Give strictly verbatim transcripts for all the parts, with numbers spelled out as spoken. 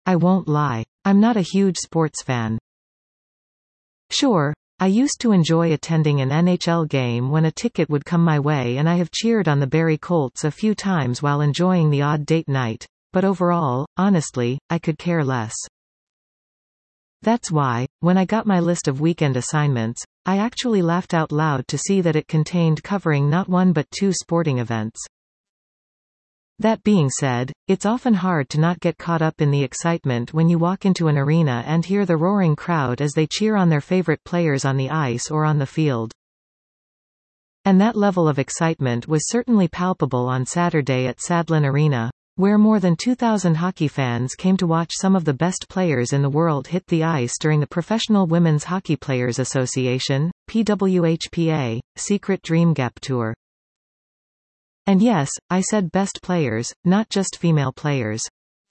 I won't lie. I'm not a huge sports fan. Sure, I used to enjoy attending an N H L game when a ticket would come my way, and I have cheered on the Barrie Colts a few times while enjoying the odd date night, but overall, honestly, I could care less. That's why, when I got my list of weekend assignments, I actually laughed out loud to see that it contained covering not one but two sporting events. That being said, it's often hard to not get caught up in the excitement when you walk into an arena and hear the roaring crowd as they cheer on their favorite players on the ice or on the field. And that level of excitement was certainly palpable on Saturday at Sadlon Arena, where more than two thousand hockey fans came to watch some of the best players in the world hit the ice during the Professional Women's Hockey Players Association, P W H P A, Secret Dream Gap Tour. And yes, I said best players, not just female players.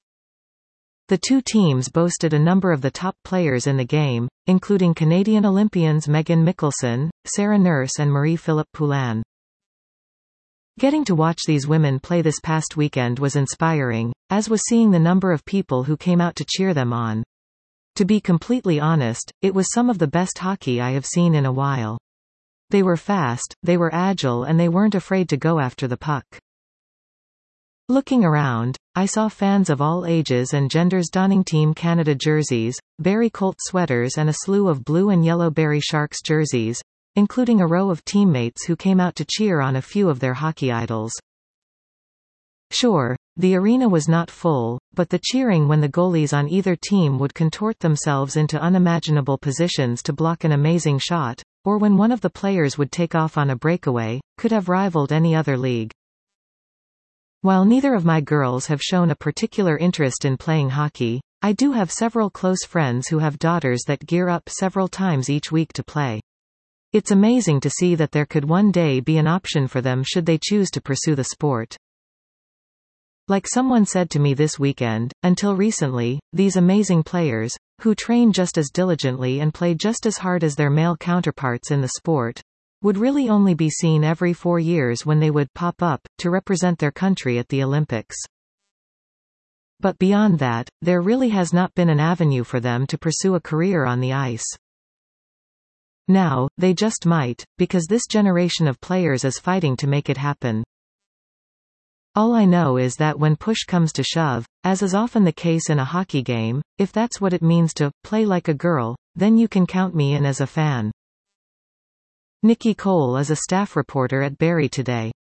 The two teams boasted a number of the top players in the game, including Canadian Olympians Megan Mickelson, Sarah Nurse and Marie-Philip Poulin. Getting to watch these women play this past weekend was inspiring, as was seeing the number of people who came out to cheer them on. To be completely honest, it was some of the best hockey I have seen in a while. They were fast, they were agile, and they weren't afraid to go after the puck. Looking around, I saw fans of all ages and genders donning Team Canada jerseys, Barrie Colts sweaters and a slew of blue and yellow Barrie Sharks jerseys, including a row of teammates who came out to cheer on a few of their hockey idols. Sure, the arena was not full, but the cheering when the goalies on either team would contort themselves into unimaginable positions to block an amazing shot, or when one of the players would take off on a breakaway, could have rivaled any other league. While neither of my girls have shown a particular interest in playing hockey, I do have several close friends who have daughters that gear up several times each week to play. It's amazing to see that there could one day be an option for them should they choose to pursue the sport. Like someone said to me this weekend, until recently, these amazing players, who train just as diligently and play just as hard as their male counterparts in the sport, would really only be seen every four years when they would pop up to represent their country at the Olympics. But beyond that, there really has not been an avenue for them to pursue a career on the ice. Now, they just might, because this generation of players is fighting to make it happen. All I know is that when push comes to shove, as is often the case in a hockey game, if that's what it means to play like a girl, then you can count me in as a fan. Nikki Cole is a staff reporter at Barrie Today.